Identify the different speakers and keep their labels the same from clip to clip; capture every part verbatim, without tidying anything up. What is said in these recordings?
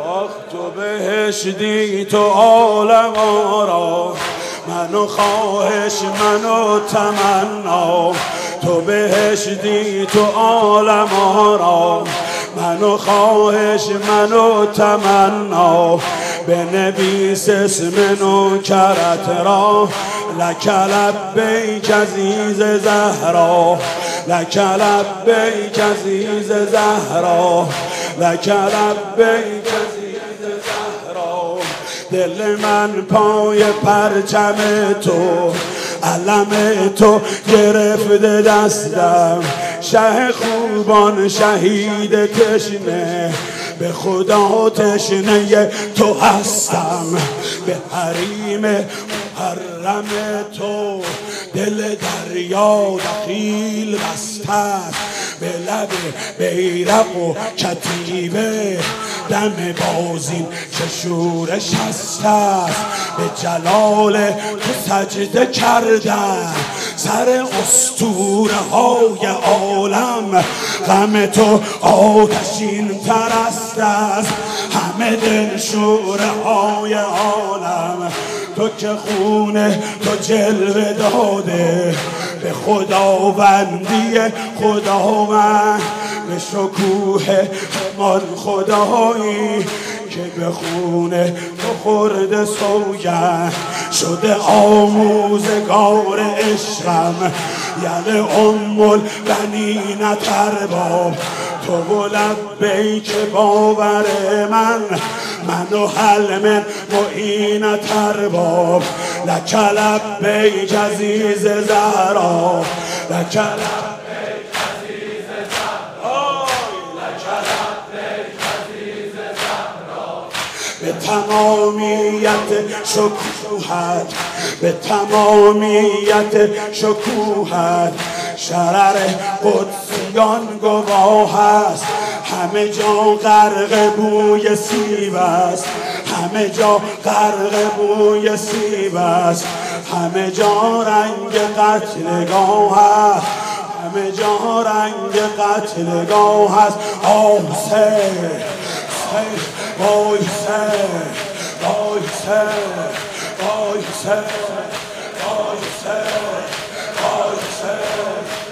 Speaker 1: آخ تو بهشتی تو عالم آرا، منو خواهش منو تمنا. تو بهشتی تو عالم آرا، منو خواهش منو تمنا. بنویس اسم نوکرت را، لک لبیک عزیز زهرا، لک لبیک عزیز زهرا، لک لبیک عزیز زهرا. دل من پای پرچم تو، علم تو گرفته دستم. شه خوبان شهید تشنه، به خدا تشنه تو هستم. به حریم محرم تو دل دریا دخیل بسته. به لب بیرق و کتیبه دم بازین چه شورش هست است. به جلال تو سجده کردم سر اسطوره های عالم. غم تو آتشین تر است از همه دلشوره های عالم. تو که خونه تو جلوه داده به خداوندی خداوند. به شکوه همان خدایی که به خونه تو خورده سوگند شده آموزگار عشقم. یل ام البنین ارباب تو و لبیک باور من. من و حلم معینت ارباب، لک لبیک عزیز زهرا، لک لبیک عزیز زهرا، لک لبیک عزیز زهرا. به تمامیت شکوهت، به تمامیت شکوهت شرر قدسیان گواه است. همه جا غرق بوی سیب است، همه جا غرق بوی سیب است. همه جا رنگ قتلگاه است، همه جا رنگ قتلگاه است. آه حسین، وای حسین، وای حسین، وای حسین، وای حسین، وای حسین.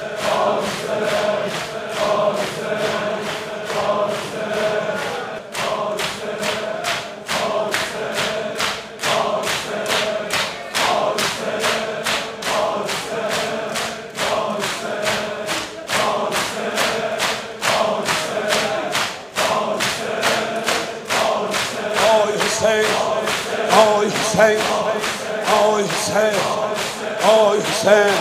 Speaker 1: آی حسین، آی حسین، آی حسین.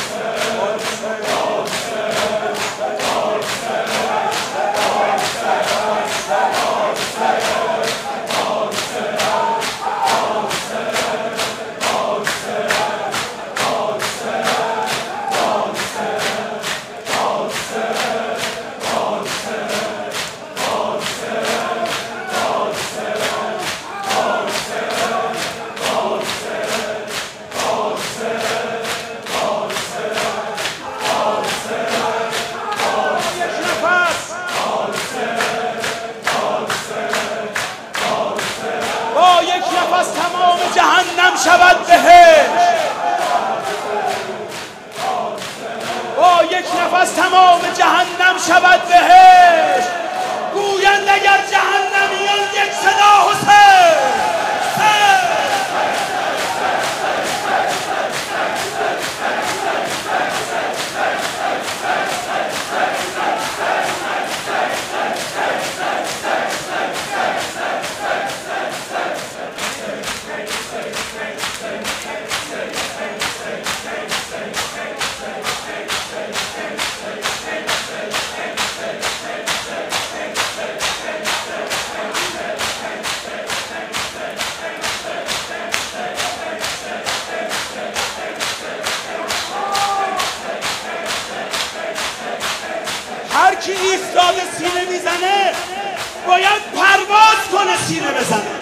Speaker 2: نفس تمام جهنم شود بهشت، با یک نفس تمام جهنم شود بهشت. گویند اگر جهنمیان یک صدا حسین. هر کی ایستاده سینه میزنه باید پرواز کنه سینه بزنه.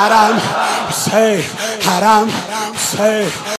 Speaker 1: حرم حسین حرم حسین